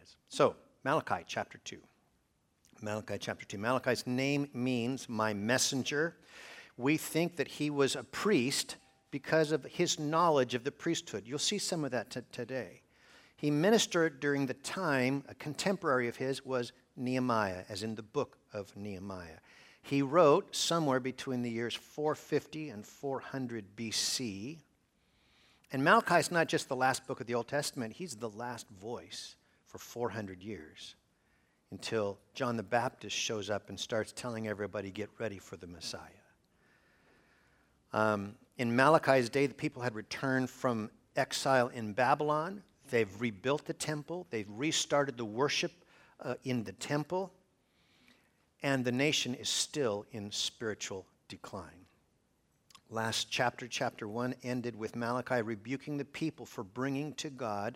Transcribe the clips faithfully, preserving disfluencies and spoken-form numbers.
is. So, Malachi chapter two. Malachi chapter two. Malachi's name means my messenger. We think that he was a priest because of his knowledge of the priesthood. You'll see some of that t- today. He ministered during the time, a contemporary of his was Nehemiah, as in the book of Nehemiah. He wrote somewhere between the years four fifty and four hundred B C. And Malachi is not just the last book of the Old Testament, he's the last voice for four hundred years until John the Baptist shows up and starts telling everybody, get ready for the Messiah. Um, in Malachi's day, the people had returned from exile in Babylon. They've rebuilt the temple. They've restarted the worship uh, in the temple. And the nation is still in spiritual decline. Last chapter, chapter one, ended with Malachi rebuking the people for bringing to God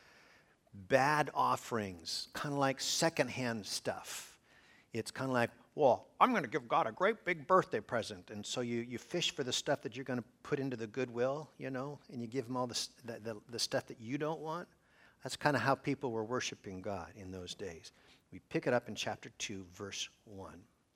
bad offerings, kind of like secondhand stuff. It's kind of like, well, I'm going to give God a great big birthday present. And so you, you fish for the stuff that you're going to put into the Goodwill, you know, and you give him all the, the, the, the stuff that you don't want. That's kind of how people were worshiping God in those days. We pick it up in chapter two, verse one.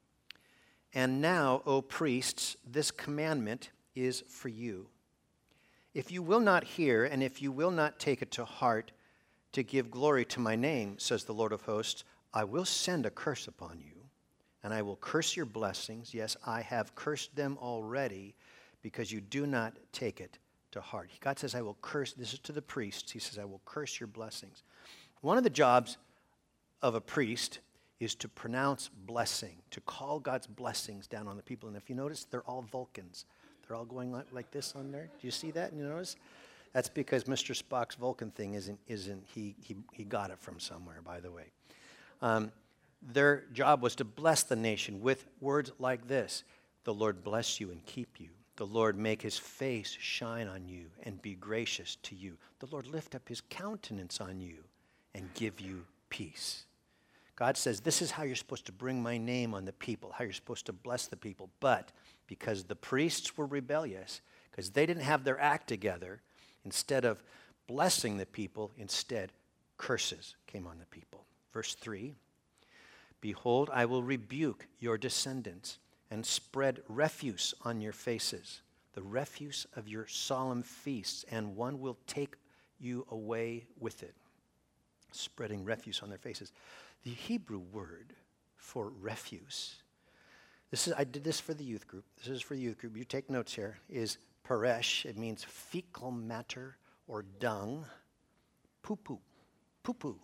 And now, O priests, this commandment is for you. If you will not hear, and if you will not take it to heart to give glory to my name, says the Lord of hosts, I will send a curse upon you, and I will curse your blessings. Yes, I have cursed them already, because you do not take it to heart. God says, I will curse, this is to the priests, he says, I will curse your blessings. One of the jobs of a priest is to pronounce blessing, to call God's blessings down on the people. And if you notice, they're all Vulcans. They're all going like, like this on there. Do you see that? You notice? That's because Mister Spock's Vulcan thing isn't, isn't he, he, he got it from somewhere, by the way. Um, their job was to bless the nation with words like this. The Lord bless you and keep you. The Lord make his face shine on you and be gracious to you. The Lord lift up his countenance on you and give you peace. God says, this is how you're supposed to bring my name on the people, how you're supposed to bless the people. But because the priests were rebellious, because they didn't have their act together, instead of blessing the people, instead curses came on the people. Verse three, behold, I will rebuke your descendants and spread refuse on your faces, the refuse of your solemn feasts, and one will take you away with it. Spreading refuse on their faces. The Hebrew word for refuse, this is, I did this for the youth group. This is for the youth group. You take notes here, is paresh. It means fecal matter or dung. Poo-poo. Poo-poo.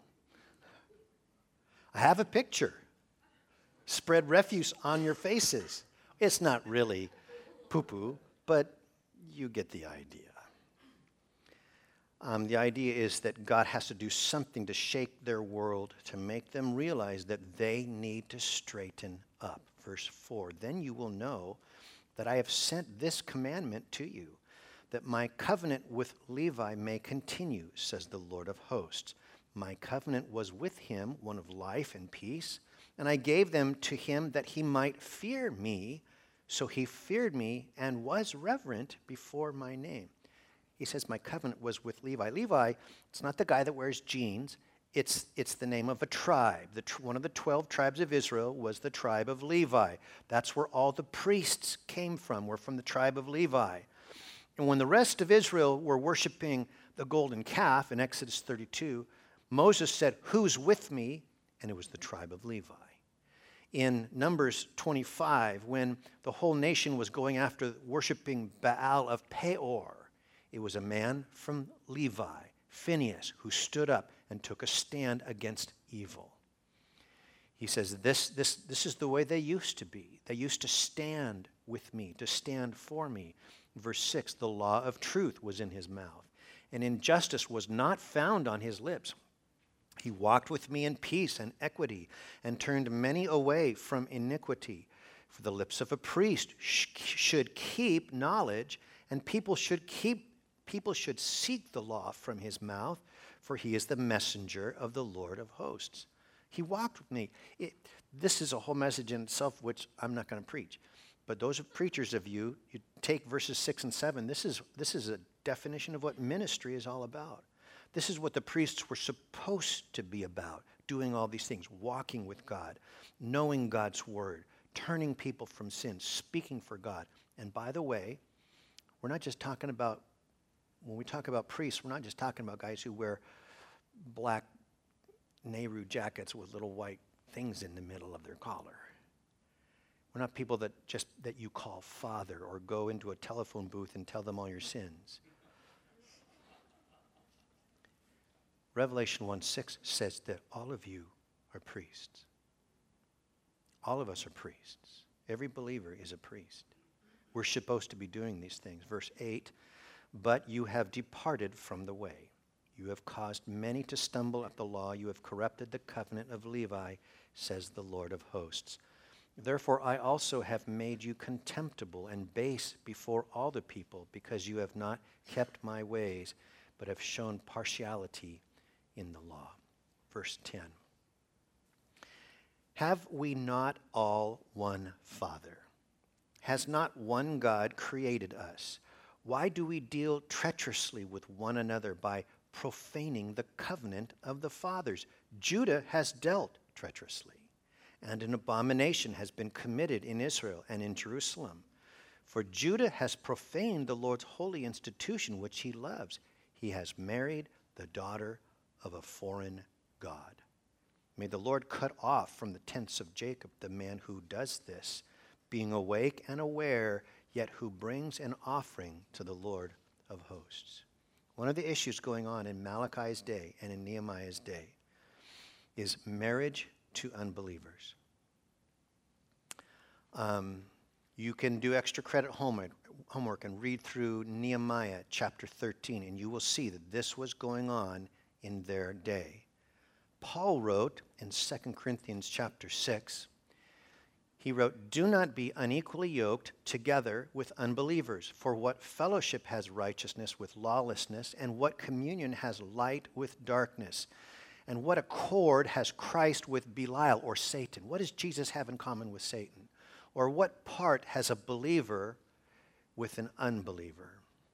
I have a picture. Spread refuse on your faces. It's not really poo-poo, but you get the idea. Um, the idea is that God has to do something to shake their world, to make them realize that they need to straighten up. Verse four, then you will know that I have sent this commandment to you, that my covenant with Levi may continue, says the Lord of hosts. My covenant was with him, one of life and peace, and I gave them to him that he might fear me. So he feared me and was reverent before my name. He says, my covenant was with Levi. Levi, it's not the guy that wears jeans. It's, it's the name of a tribe. The tr- one of the twelve tribes of Israel was the tribe of Levi. That's where all the priests came from, were from the tribe of Levi. And when the rest of Israel were worshiping the golden calf in Exodus thirty-two, Moses said, who's with me? And it was the tribe of Levi. In Numbers twenty-five, when the whole nation was going after worshiping Baal of Peor, it was a man from Levi, Phinehas, who stood up and took a stand against evil. He says, this, this, this is the way they used to be. They used to stand with me, to stand for me. Verse six, the law of truth was in his mouth, and injustice was not found on his lips. He walked with me in peace and equity, and turned many away from iniquity. For the lips of a priest sh- should keep knowledge, and people should keep People should seek the law from his mouth, for he is the messenger of the Lord of hosts. He walked with me. It, this is a whole message in itself, which I'm not going to preach. But those are preachers of you, you take verses six and seven. This is, this is a definition of what ministry is all about. This is what the priests were supposed to be about, doing all these things, walking with God, knowing God's word, turning people from sin, speaking for God. And by the way, we're not just talking about, when we talk about priests, we're not just talking about guys who wear black Nehru jackets with little white things in the middle of their collar. We're not people that just that you call father or go into a telephone booth and tell them all your sins. Revelation one six says that all of you are priests. All of us are priests. Every believer is a priest. We're supposed to be doing these things. Verse eight, but you have departed from the way. You have caused many to stumble at the law. You have corrupted the covenant of Levi, says the Lord of hosts. Therefore I also have made you contemptible and base before all the people, because you have not kept my ways, but have shown partiality in the law. Verse ten. Have we not all one Father? Has not one God created us? Why do we deal treacherously with one another by profaning the covenant of the fathers? Judah has dealt treacherously, and an abomination has been committed in Israel and in Jerusalem. For Judah has profaned the Lord's holy institution, which he loves. He has married the daughter of a foreign god. May the Lord cut off from the tents of Jacob the man who does this, being awake and aware, yet who brings an offering to the Lord of hosts. One of the issues going on in Malachi's day and in Nehemiah's day is marriage to unbelievers. Um, you can do extra credit homework, homework and read through Nehemiah chapter thirteen, and you will see that this was going on in their day. Paul wrote in Second Corinthians chapter six, he wrote, do not be unequally yoked together with unbelievers, for what fellowship has righteousness with lawlessness, and what communion has light with darkness? And what accord has Christ with Belial or Satan? What does Jesus have in common with Satan? Or what part has a believer with an unbeliever?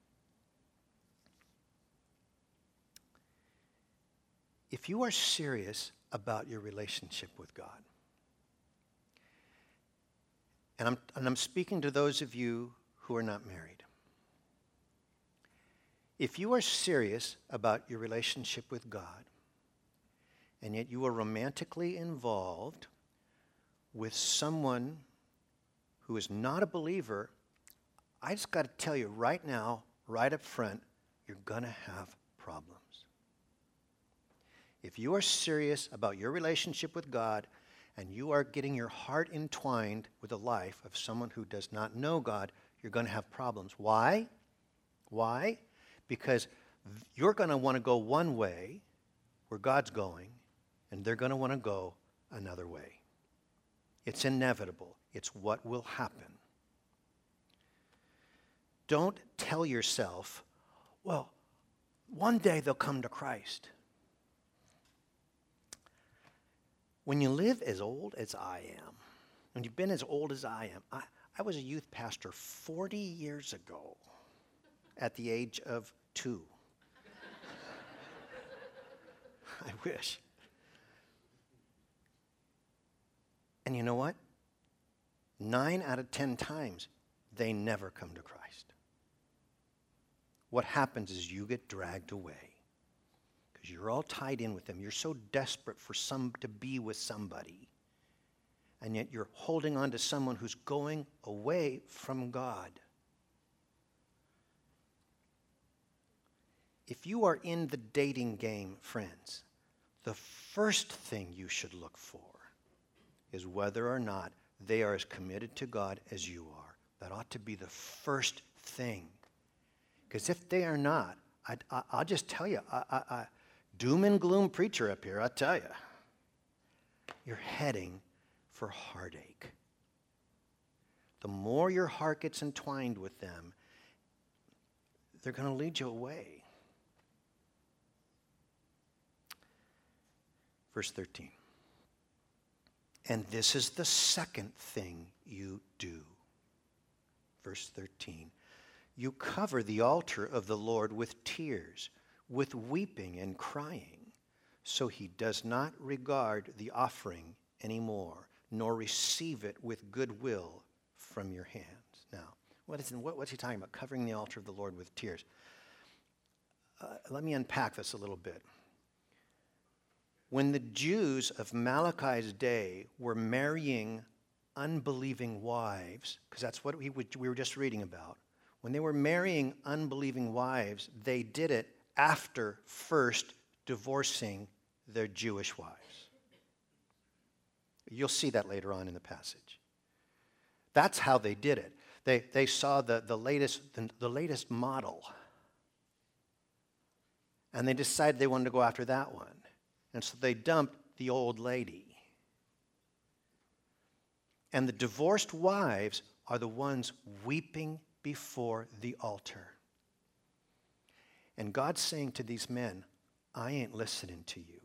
If you are serious about your relationship with God, and I'm, and I'm speaking to those of you who are not married, if you are serious about your relationship with God, and yet you are romantically involved with someone who is not a believer, I just got to tell you right now, right up front, you're going to have problems. If you are serious about your relationship with God and you are getting your heart entwined with the life of someone who does not know God, you're going to have problems. Why? Why? Because you're going to want to go one way where God's going, and they're going to want to go another way. It's inevitable. It's what will happen. Don't tell yourself, well, one day they'll come to Christ. When you live as old as I am, when you've been as old as I am, I, I was a youth pastor forty years ago at the age of two. I wish. And you know what? Nine out of ten times, they never come to Christ. What happens is you get dragged away because you're all tied in with them. You're so desperate for some to be with somebody, and yet you're holding on to someone who's going away from God. If you are in the dating game, friends, the first thing you should look for is whether or not they are as committed to God as you are. That ought to be the first thing. Because if they are not, I, I, I'll just tell you, I, I, I, doom and gloom preacher up here, I tell you, you're heading for heartache. The more your heart gets entwined with them, they're going to lead you away. Verse thirteen. And this is the second thing you do. Verse thirteen. You cover the altar of the Lord with tears, with weeping and crying. So he does not regard the offering anymore, nor receive it with goodwill from your hands. Now, what is, what, what's he talking about? Covering the altar of the Lord with tears. Uh, let me unpack this a little bit. When the Jews of Malachi's day were marrying unbelieving wives, because that's what we, we were just reading about, when they were marrying unbelieving wives, they did it after first divorcing their Jewish wives. You'll see that later on in the passage. That's how they did it. They, they saw the, the, latest, the, the latest model, and they decided they wanted to go after that one. And so they dumped the old lady. And the divorced wives are the ones weeping before the altar. And God's saying to these men, I ain't listening to you.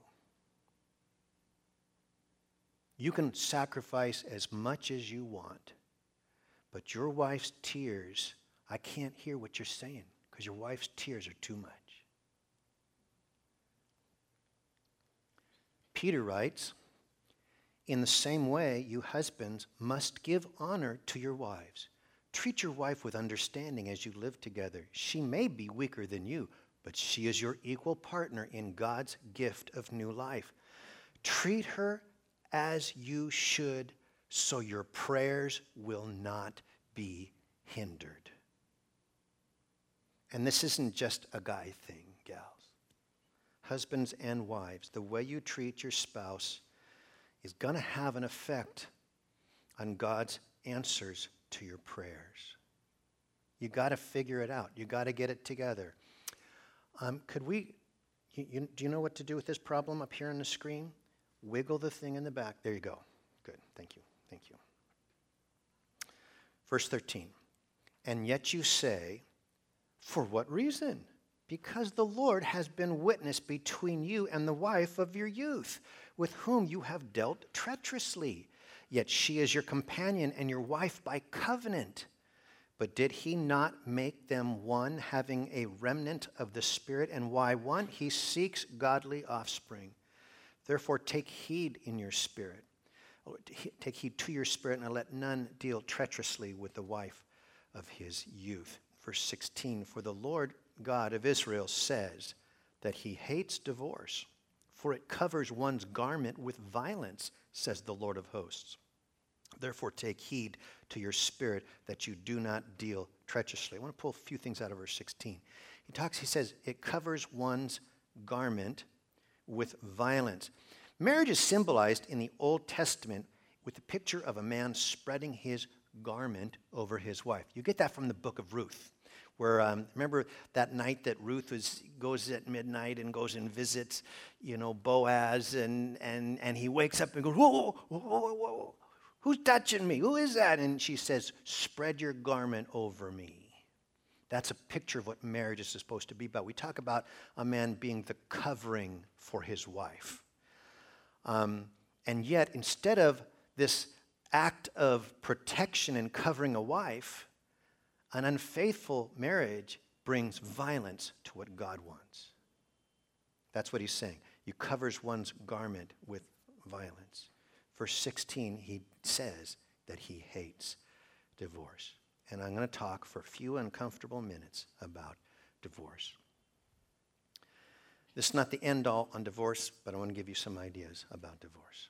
You can sacrifice as much as you want, but your wife's tears, I can't hear what you're saying because your wife's tears are too much. Peter writes, in the same way, you husbands must give honor to your wives. Treat your wife with understanding as you live together. She may be weaker than you, but she is your equal partner in God's gift of new life. Treat her as you should, so your prayers will not be hindered. And this isn't just a guy thing, gals. Husbands and wives, the way you treat your spouse is going to have an effect on God's answers to your prayers. You got to figure it out. You got to get it together. Um, could we, you, you, do you know what to do with this problem up here on the screen? Wiggle the thing in the back. There you go. Good. Thank you. Thank you. Verse thirteen. And yet you say, for what reason? Because the Lord has been witness between you and the wife of your youth, with whom you have dealt treacherously. Yet she is your companion and your wife by covenant. But did he not make them one, having a remnant of the Spirit? And why one? He seeks godly offspring. Therefore take heed in your spirit. Take heed to your spirit, and let none deal treacherously with the wife of his youth. Verse sixteen, for the Lord God of Israel says that he hates divorce, for it covers one's garment with violence, says the Lord of hosts. Therefore take heed to your spirit that you do not deal treacherously. I want to pull a few things out of verse sixteen. He talks, he says, it covers one's garment with violence. Marriage is symbolized in the Old Testament with the picture of a man spreading his garment over his wife. You get that from the book of Ruth, where, um, remember that night that Ruth was, goes at midnight and goes and visits, you know, Boaz, and, and, and he wakes up and goes, whoa, whoa, whoa, whoa, whoa, who's touching me? Who is that? And she says, spread your garment over me. That's a picture of what marriage is supposed to be about. We talk about a man being the covering for his wife. Um, and yet, instead of this act of protection and covering a wife, an unfaithful marriage brings violence to what God wants. That's what he's saying. He covers one's garment with violence. Verse sixteen, he says that he hates divorce. And I'm going to talk for a few uncomfortable minutes about divorce. This is not the end all on divorce, but I want to give you some ideas about divorce.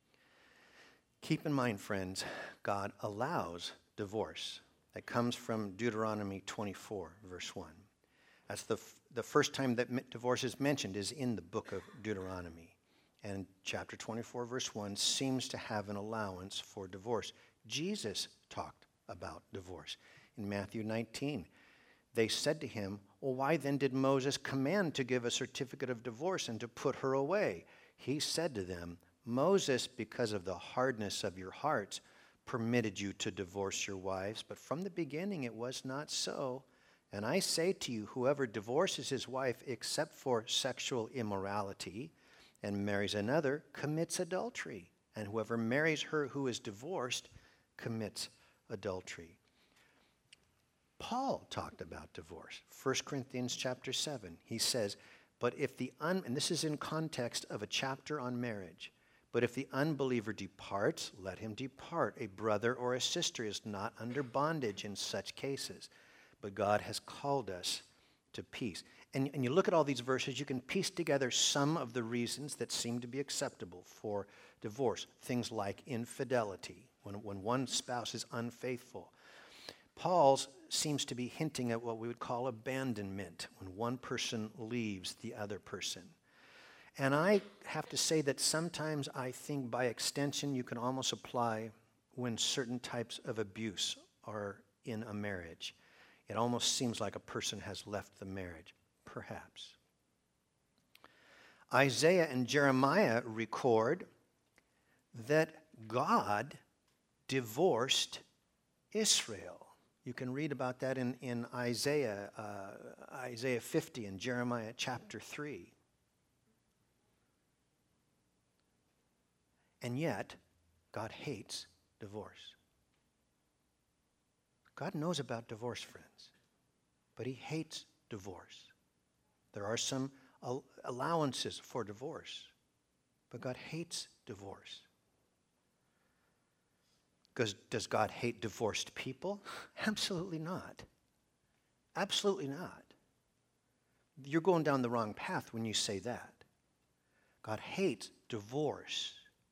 Keep in mind, friends, God allows divorce. That comes from Deuteronomy twenty-four, verse one. That's the, f- the first time that divorce is mentioned is in the book of Deuteronomy. And chapter twenty-four, verse one seems to have an allowance for divorce. Jesus talked about divorce. In Matthew nineteen, they said to him, well, why then did Moses command to give a certificate of divorce and to put her away? He said to them, Moses, because of the hardness of your hearts, permitted you to divorce your wives, but from the beginning it was not so. And I say to you, whoever divorces his wife except for sexual immorality and marries another commits adultery. And whoever marries her who is divorced commits adultery. Paul talked about divorce. First Corinthians chapter seven. He says, But if the, un, and this is in context of a chapter on marriage, but if the unbeliever departs, let him depart. A brother or a sister is not under bondage in such cases, but God has called us to peace. And, and you look at all these verses, you can piece together some of the reasons that seem to be acceptable for divorce. Things like infidelity, when, when one spouse is unfaithful. Paul's seems to be hinting at what we would call abandonment, when one person leaves the other person. And I have to say that sometimes I think by extension you can almost apply when certain types of abuse are in a marriage. It almost seems like a person has left the marriage, perhaps. Isaiah and Jeremiah record that God divorced Israel. You can read about that in, in Isaiah, uh, Isaiah fifty and Jeremiah chapter three. And yet, God hates divorce. God knows about divorce, friends, but he hates divorce. There are some al- allowances for divorce, but God hates divorce. Because does God hate divorced people? Absolutely not. Absolutely not. You're going down the wrong path when you say that. God hates divorce.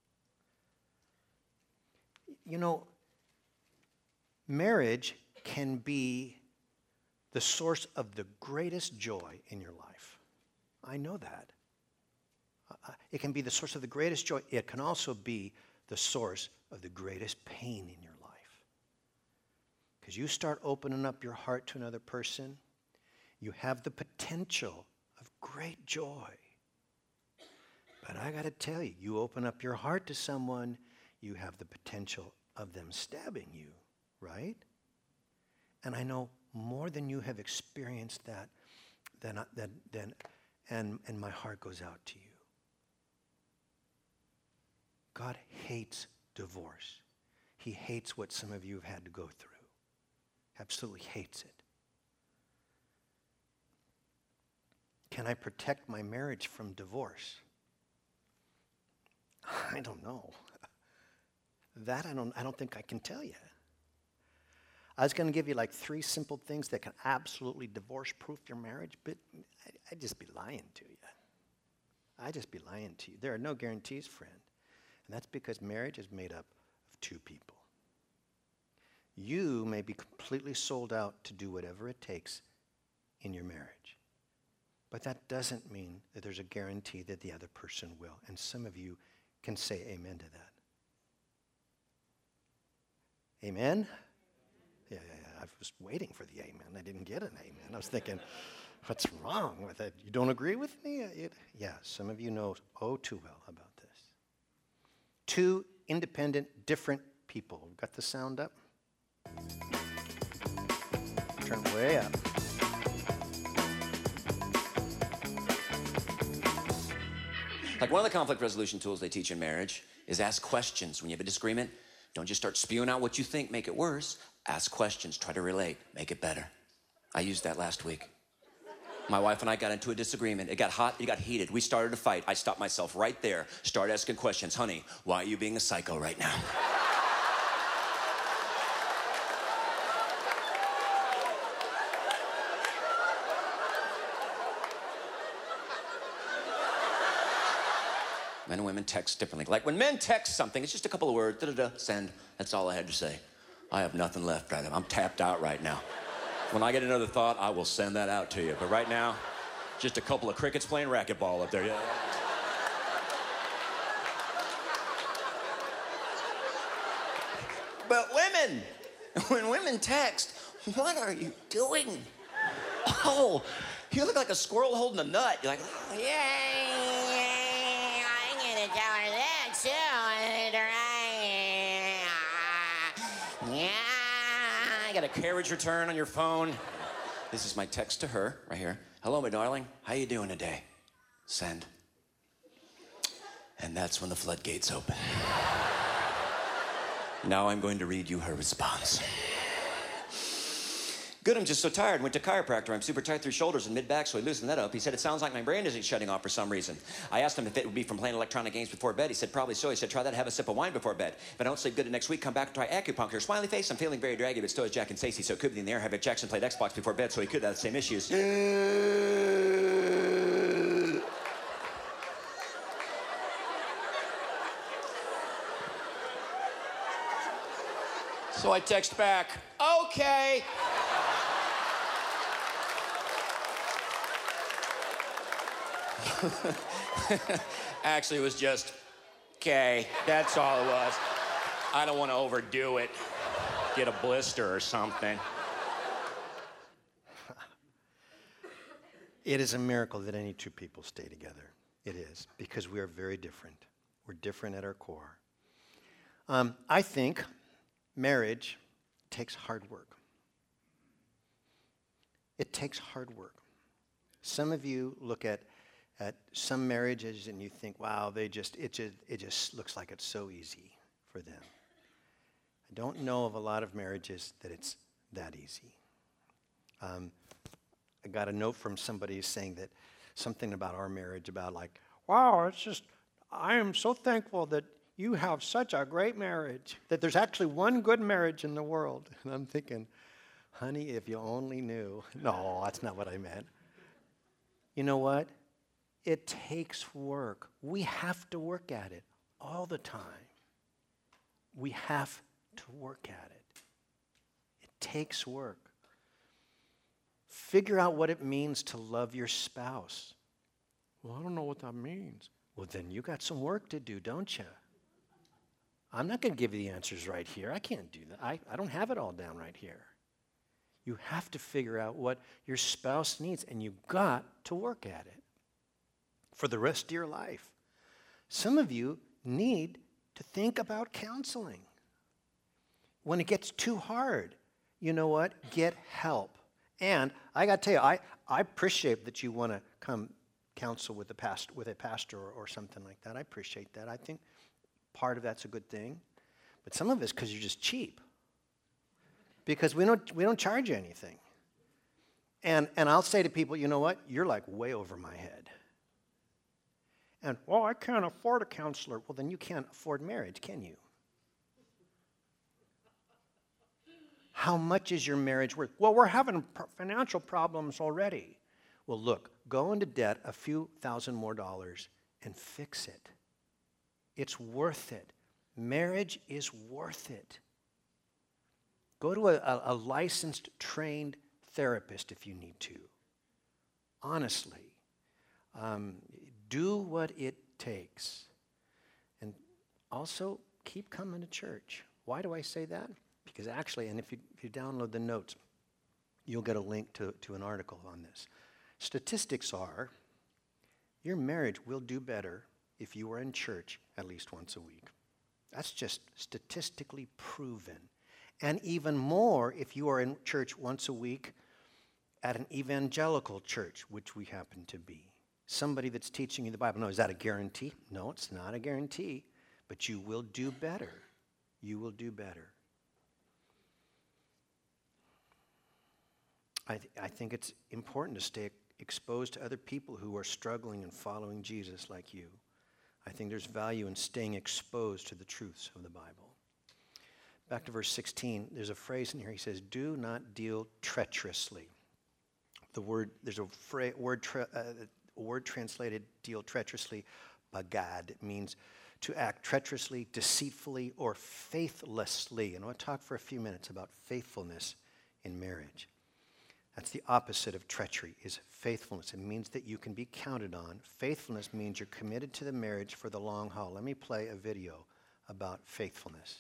You know, marriage can be the source of the greatest joy in your life. I know that. Uh, it can be the source of the greatest joy. It can also be the source of the greatest pain in your life. Because you start opening up your heart to another person, you have the potential of great joy. But I got to tell you, you open up your heart to someone, you have the potential of them stabbing you, right? And I know more than you have experienced that, than, than, than, and, and my heart goes out to you. God hates divorce. He hates what some of you have had to go through. Absolutely hates it. Can I protect my marriage from divorce? I don't know. That I don't, I don't think I can tell you. I was going to give you like three simple things that can absolutely divorce-proof your marriage, but I'd just be lying to you. I'd just be lying to you. There are no guarantees, friend. And that's because marriage is made up of two people. You may be completely sold out to do whatever it takes in your marriage. But that doesn't mean that there's a guarantee that the other person will. And some of you can say amen to that. Amen? Yeah, yeah, yeah. I was waiting for the amen. I didn't get an amen. I was thinking, what's wrong with it? You don't agree with me? It, yeah, some of you know oh too well about this. Two independent, different people. Got the sound up? Turn way up. Like one of the conflict resolution tools they teach in marriage is ask questions. When you have a disagreement, don't just start spewing out what you think, make it worse. Ask questions, try to relate, make it better. I used that last week. My wife and I got into a disagreement. It got hot, it got heated. We started a fight. I stopped myself right there, started asking questions. Honey, why are you being a psycho right now? Men and women text differently. Like when men text something, it's just a couple of words, da-da-da, send. That's all I had to say. I have nothing left, brother. I'm tapped out right now. When I get another thought, I will send that out to you. But right now, just a couple of crickets playing racquetball up there. Yeah. But women, when women text, what are you doing? Oh, you look like a squirrel holding a nut. You're like, oh, yeah. Yeah, I got a carriage return on your phone. This is my text to her right here. Hello, my darling. How you doing today? Send. And that's when the floodgates open. Now I'm going to read you her response. Good, I'm just so tired. Went to chiropractor. I'm super tight through shoulders and mid-back, so he loosened that up. He said, it sounds like my brain isn't shutting off for some reason. I asked him if it would be from playing electronic games before bed. He said, probably so. He said, try that, have a sip of wine before bed. If I don't sleep good the next week, come back and try acupuncture. Smiley face, I'm feeling very draggy, but still is Jack and Stacey, so it could be in the air. Have Jackson played Xbox before bed, so he could have the same issues. So I text back, okay. Actually, it was just, okay. That's all it was. I don't want to overdo it. Get a blister or something. It is a miracle that any two people stay together. It is, because we are very different. We're different at our core. Um, I think marriage takes hard work. It takes hard work. Some of you look at, at some marriages and you think, wow, they just it just it just looks like it's so easy for them. I don't know of a lot of marriages that it's that easy. Um, I got a note from somebody saying that something about our marriage, about like, wow, it's just, I am so thankful that you have such a great marriage, that there's actually one good marriage in the world. And I'm thinking, honey, if you only knew. No, that's not what I meant. You know what? It takes work. We have to work at it all the time. We have to work at it. It takes work. Figure out what it means to love your spouse. Well, I don't know what that means. Well, then you got some work to do, don't you? I'm not going to give you the answers right here. I can't do that. I, I don't have it all down right here. You have to figure out what your spouse needs, and you've got to work at it for the rest of your life. Some of you need to think about counseling. When it gets too hard, you know what? Get help. And I got to tell you, I, I appreciate that you want to come counsel with a pastor, with a pastor or, or something like that. I appreciate that. I think part of that's a good thing. But some of it's because you're just cheap. Because we don't we don't charge you anything. And and I'll say to people, you know what? You're like way over my head. And, well, I can't afford a counselor. Well, then you can't afford marriage, can you? How much is your marriage worth? Well, we're having financial problems already. Well, look, go into debt a few thousand more dollars and fix it. It's worth it. Marriage is worth it. Go to a, a, a licensed, trained therapist if you need to. Honestly. Um, do what it takes. And also, keep coming to church. Why do I say that? Because actually, and if you, if you download the notes, you'll get a link to, to an article on this. Statistics are, your marriage will do better if you are in church at least once a week. That's just statistically proven. And even more if you are in church once a week at an evangelical church, which we happen to be. Somebody that's teaching you the Bible. No, is that a guarantee? No, it's not a guarantee. But you will do better. You will do better. I, th- I think it's important to stay exposed to other people who are struggling and following Jesus like you. I think there's value in staying exposed to the truths of the Bible. Back to verse sixteen, there's a phrase in here. He says, do not deal treacherously. The word, there's a fra- word, tra- uh, a word translated deal treacherously, bagad. It means to act treacherously, deceitfully, or faithlessly. And I want to talk for a few minutes about faithfulness in marriage. That's the opposite of treachery, is faithfulness. It means that you can be counted on. Faithfulness means you're committed to the marriage for the long haul. Let me play a video about faithfulness.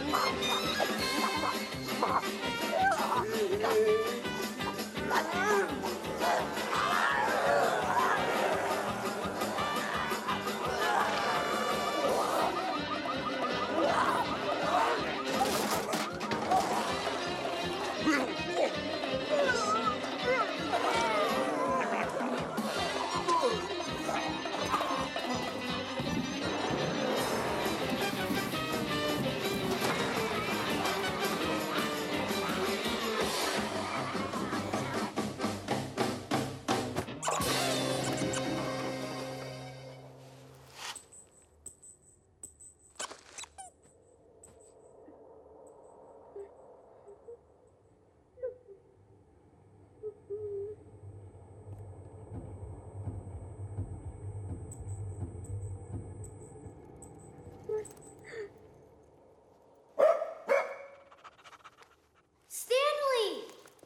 Stanley!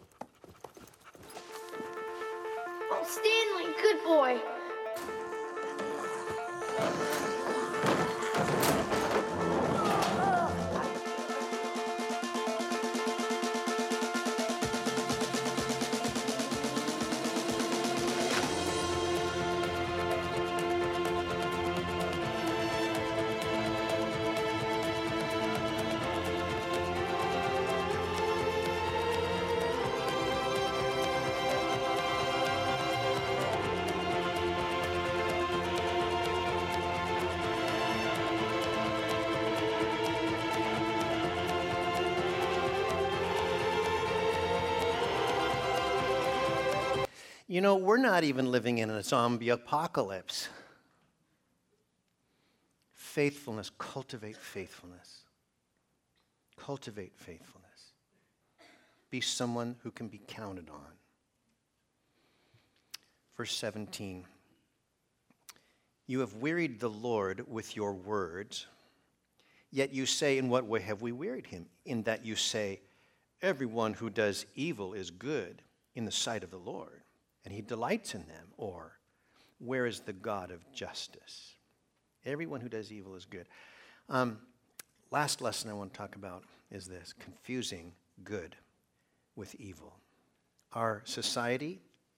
Oh, Stanley, good boy. You know, we're not even living in a zombie apocalypse. Faithfulness, cultivate faithfulness. Cultivate faithfulness. Be someone who can be counted on. Verse seventeen. You have wearied the Lord with your words, yet you say, in what way have we wearied him? In that you say, everyone who does evil is good in the sight of the Lord, and he delights in them. Or, where is the God of justice? Everyone who does evil is good. Um, last lesson I want to talk about is this: confusing good with evil. Our society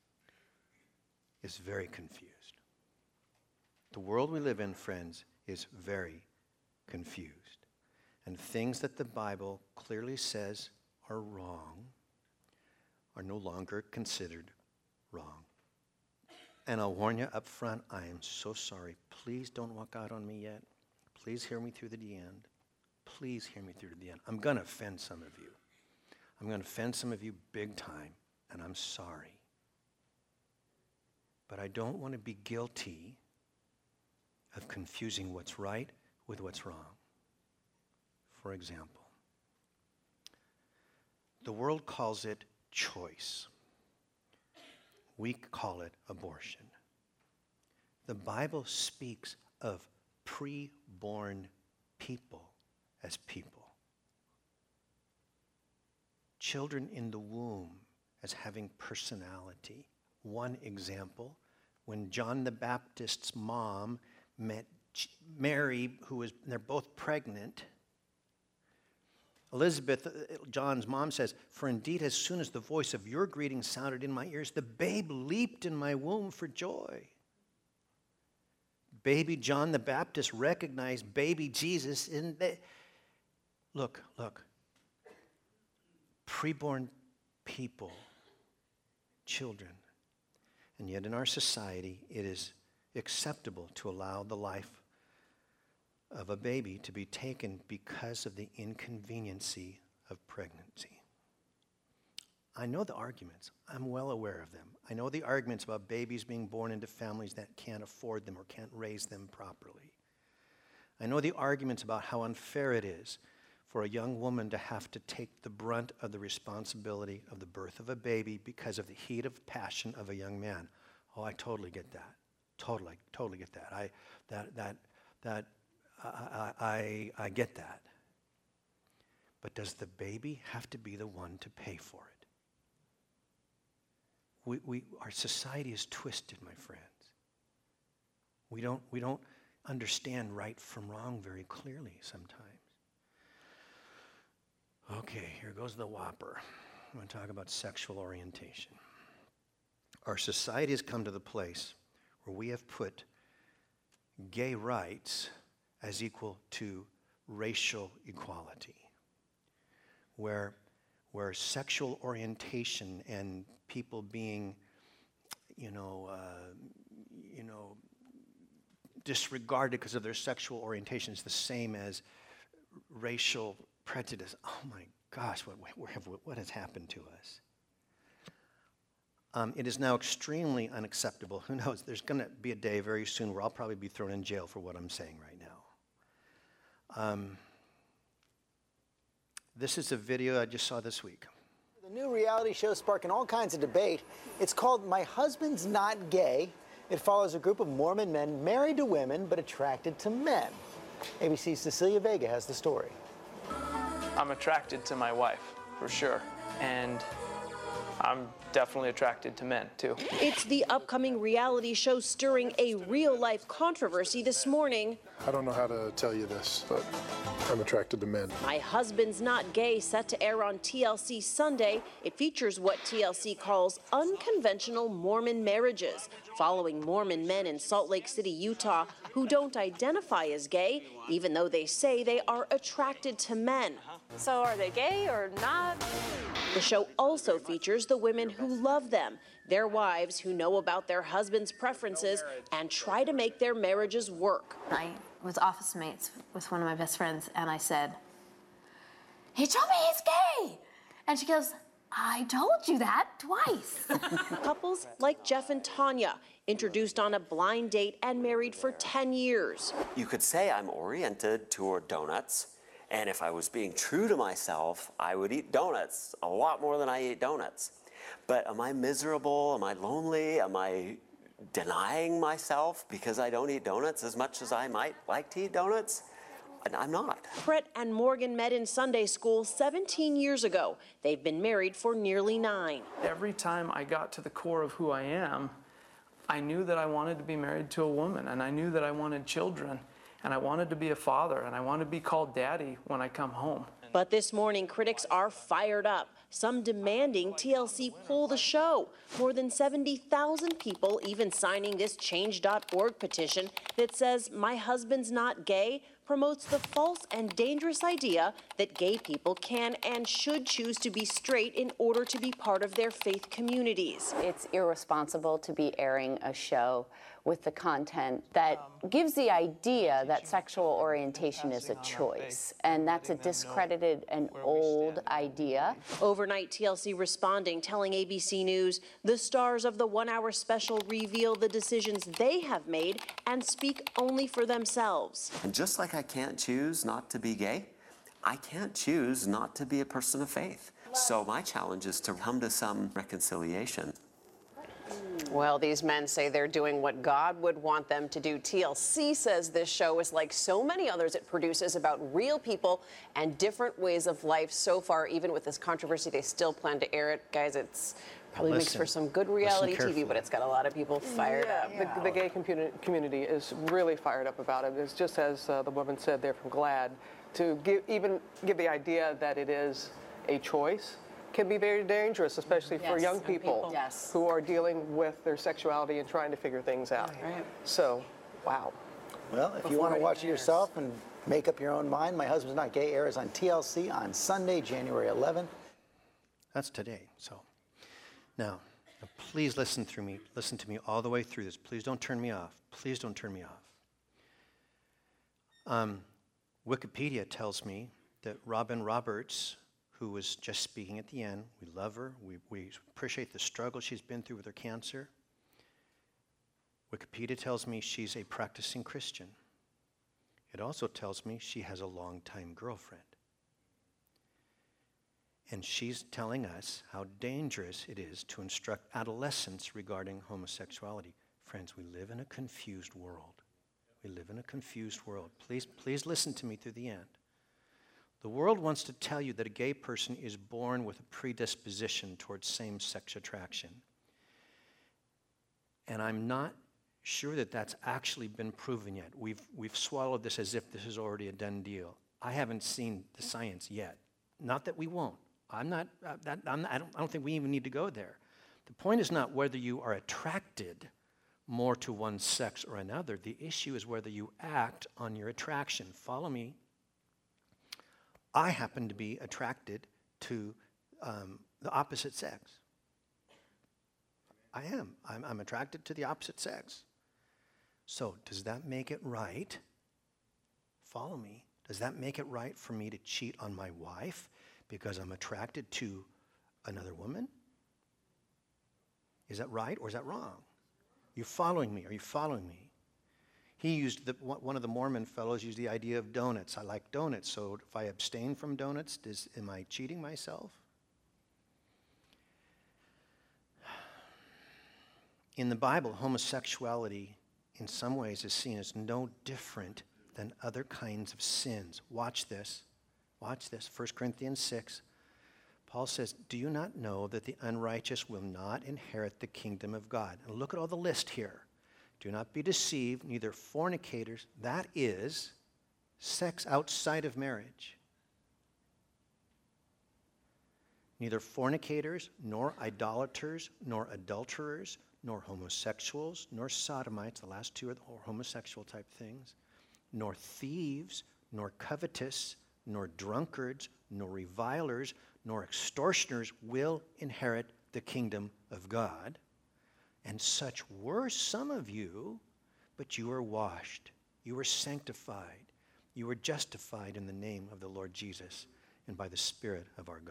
is very confused. The world we live in, friends, is very confused. And things that the Bible clearly says are wrong are no longer considered wrong. And I'll warn you up front, I am so sorry. Please don't walk out on me yet. Please hear me through to the end. Please hear me through to the end. I'm going to offend some of you. I'm going to offend some of you big time, and I'm sorry. But I don't want to be guilty of confusing what's right with what's wrong. For example, the world calls it choice. We call it abortion. The Bible speaks of pre-born people as people. Children in the womb as having personality. One example, when John the Baptist's mom met Mary, who was, they're both pregnant. Elizabeth, John's mom, says, for indeed as soon as the voice of your greeting sounded in my ears, the babe leaped in my womb for joy. Baby John the Baptist recognized baby Jesus in the... Look, look. Preborn people, children. And yet in our society, it is acceptable to allow the life of a baby to be taken because of the inconveniency of pregnancy. I know the arguments. I'm well aware of them. I know the arguments about babies being born into families that can't afford them or can't raise them properly. I know the arguments about how unfair it is for a young woman to have to take the brunt of the responsibility of the birth of a baby because of the heat of passion of a young man. Oh, I totally get that. Totally, totally get that. I, that, that, that, I, I, I get that. But does the baby have to be the one to pay for it? We, we, our society is twisted, my friends. We don't, we don't understand right from wrong very clearly sometimes. Okay, here goes the whopper. I'm going to talk about sexual orientation. Our society has come to the place where we have put gay rights as equal to racial equality, where, where sexual orientation and people being, you know, uh, you know, disregarded because of their sexual orientation is the same as racial prejudice. Oh my gosh, what, what, have, what has happened to us? Um, it is now extremely unacceptable. Who knows? There's going to be a day very soon where I'll probably be thrown in jail for what I'm saying right now. Um, this is a video I just saw this week. The new reality show sparking all kinds of debate. It's called My Husband's Not Gay. It follows a group of Mormon men married to women but attracted to men. A B C's Cecilia Vega has the story. I'm attracted to my wife, for sure, and I'm definitely attracted to men, too. It's the upcoming reality show stirring a real-life controversy this morning. I don't know how to tell you this, but I'm attracted to men. My Husband's Not Gay, set to air on T L C Sunday. It features what T L C calls unconventional Mormon marriages, following Mormon men in Salt Lake City, Utah, who don't identify as gay, even though they say they are attracted to men. So are they gay or not? The show also features the women who love them, their wives who know about their husbands' preferences and try to make their marriages work. I was office mates with one of my best friends, and I said, "He told me he's gay." And she goes, "I told you that twice." Couples like Jeff and Tanya, introduced on a blind date and married for ten years. You could say I'm oriented toward donuts, and if I was being true to myself, I would eat donuts a lot more than I eat donuts. But am I miserable? Am I lonely? Am I denying myself because I don't eat donuts as much as I might like to eat donuts? And I'm not. Brett and Morgan met in Sunday school seventeen years ago. They've been married for nearly nine. Every time I got to the core of who I am, I knew that I wanted to be married to a woman, and I knew that I wanted children, and I wanted to be a father, and I wanted to be called daddy when I come home. But this morning, critics are fired up, some demanding T L C pull the show. More than seventy thousand people even signing this change dot org petition that says My Husband's Not Gay promotes the false and dangerous idea that gay people can and should choose to be straight in order to be part of their faith communities. It's irresponsible to be airing a show with the content that gives the idea that sexual orientation is a choice, and that's a discredited and old idea. Overnight, T L C responding, telling A B C News, the stars of the one-hour special reveal the decisions they have made and speak only for themselves. And just like I can't choose not to be gay, I can't choose not to be a person of faith. So my challenge is to come to some reconciliation. Well, these men say they're doing what God would want them to do. T L C says this show is like so many others it produces about real people and different ways of life. So far, even with this controversy, they still plan to air it. Guys, it's probably Listen. makes for some good reality T V, but it's got a lot of people fired yeah, up. Yeah, the, the gay community, community is really fired up about it. It's just as uh, the woman said there from GLAAD, to give, even give the idea that it is a choice can be very dangerous, especially for Yes, young young people, people. Yes. who are dealing with their sexuality and trying to figure things out. Right. So, wow. Well, if you want to watch it yourself and make up your own mind, My Husband's Not Gay airs on T L C on Sunday, January eleventh. That's today. So now, now, please listen through me. Listen to me all the way through this. Please don't turn me off. Please don't turn me off. Um, Wikipedia tells me that Robin Roberts, who was just speaking at the end, we love her. We, we appreciate the struggle she's been through with her cancer. Wikipedia tells me she's a practicing Christian. It also tells me she has a longtime girlfriend. And she's telling us how dangerous it is to instruct adolescents regarding homosexuality. Friends, we live in a confused world. We live in a confused world. Please, please listen to me through the end. The world wants to tell you that a gay person is born with a predisposition towards same-sex attraction. And I'm not sure that that's actually been proven yet. We've, we've swallowed this as if this is already a done deal. I haven't seen the science yet. Not that we won't. I'm not, uh, that, I'm not I, don't, I don't think we even need to go there. The point is not whether you are attracted more to one sex or another. The issue is whether you act on your attraction. Follow me. I happen to be attracted to um, the opposite sex. I am. I'm, I'm attracted to the opposite sex. So does that make it right? Follow me. Does that make it right for me to cheat on my wife because I'm attracted to another woman? Is that right or is that wrong? You following me? Are you following me? He used, the, one of the Mormon fellows used the idea of donuts. I like donuts, so if I abstain from donuts, does, am I cheating myself? In the Bible, homosexuality in some ways is seen as no different than other kinds of sins. Watch this. Watch this. First Corinthians six. Paul says, do you not know that the unrighteous will not inherit the kingdom of God? And look at all the list here. Do not be deceived, neither fornicators, that is, sex outside of marriage. Neither fornicators, nor idolaters, nor adulterers, nor homosexuals, nor sodomites, the last two are the homosexual type things, nor thieves, nor covetous, nor drunkards, nor revilers, nor extortioners will inherit the kingdom of God. And such were some of you, but you were washed, you were sanctified, you were justified in the name of the Lord Jesus and by the Spirit of our God.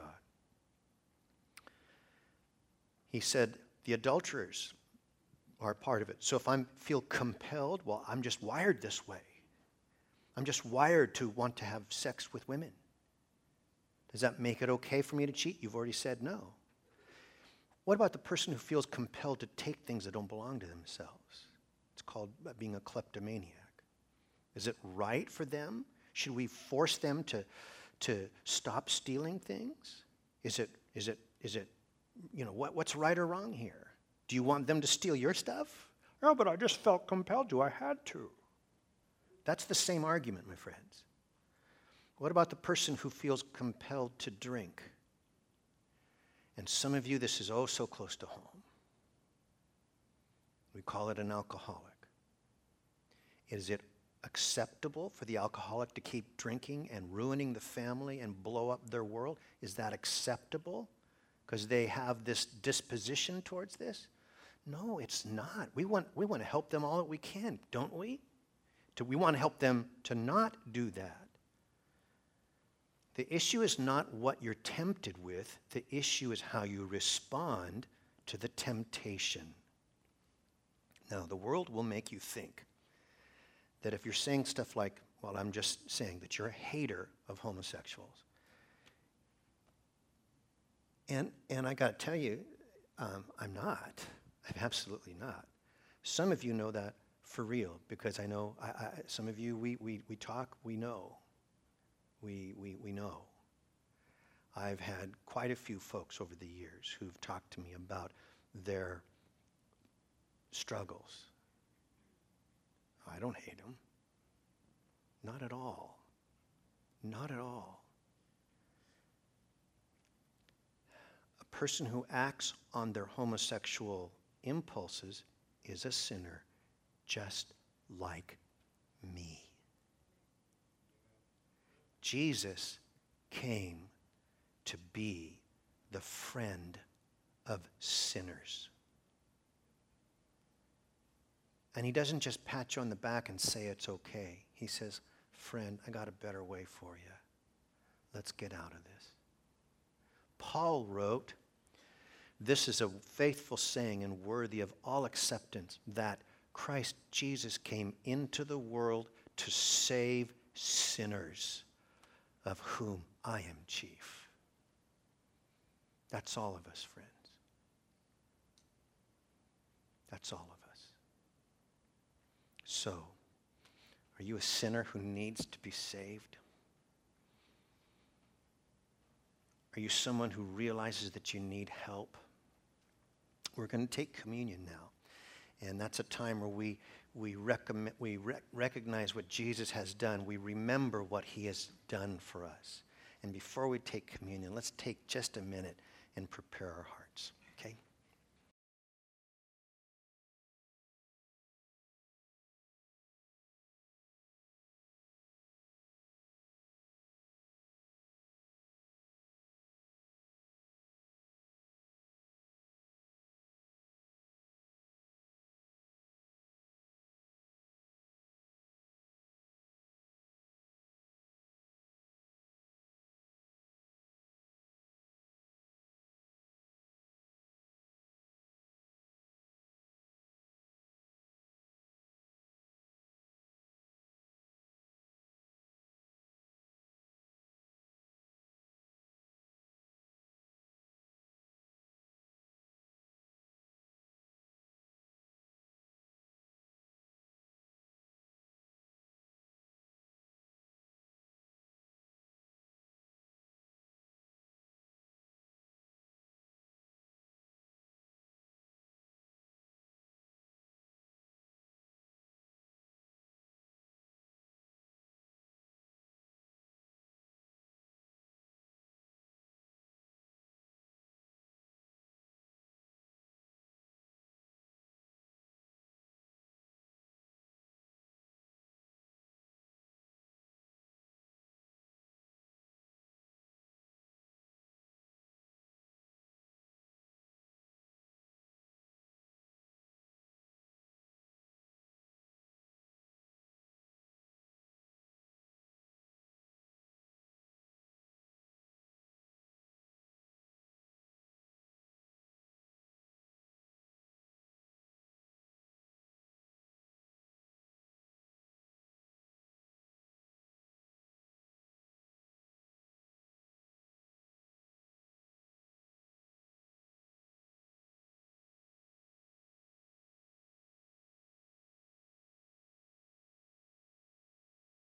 He said, the adulterers are part of it. So if I feel compelled, well, I'm just wired this way. I'm just wired to want to have sex with women. Does that make it okay for me to cheat? You've already said no. What about the person who feels compelled to take things that don't belong to themselves? It's called being a kleptomaniac. Is it right for them? Should we force them to, to stop stealing things? Is it, is it, is it, you know, what, what's right or wrong here? Do you want them to steal your stuff? No, but I just felt compelled to. I had to. That's the same argument, my friends. What about the person who feels compelled to drink? And some of you, this is oh so close to home. We call it an alcoholic. Is it acceptable for the alcoholic to keep drinking and ruining the family and blow up their world? Is that acceptable because they have this disposition towards this? No, it's not. We want, we want to help them all that we can, don't we? To, we want to help them to not do that. The issue is not what you're tempted with. The issue is how you respond to the temptation. Now, the world will make you think that if you're saying stuff like, well, I'm just saying that you're a hater of homosexuals. And, and I got to tell you, um, I'm not. I'm absolutely not. Some of you know that for real, because I know I, I, some of you, we, we, we talk, we know. We, we, we know. I've had quite a few folks over the years who've talked to me about their struggles. I don't hate them. Not at all. Not at all. A person who acts on their homosexual impulses is a sinner just like me. Jesus came to be the friend of sinners. And he doesn't just pat you on the back and say it's okay. He says, friend, I got a better way for you. Let's get out of this. Paul wrote, this is a faithful saying and worthy of all acceptance, that Christ Jesus came into the world to save sinners, of whom I am chief. That's all of us, friends. That's all of us. So, are you a sinner who needs to be saved? Are you someone who realizes that you need help? We're going to take communion now. And that's a time where we we, recommend, we rec- recognize what Jesus has done. We remember what he has done for us. And before we take communion, let's take just a minute and prepare our hearts.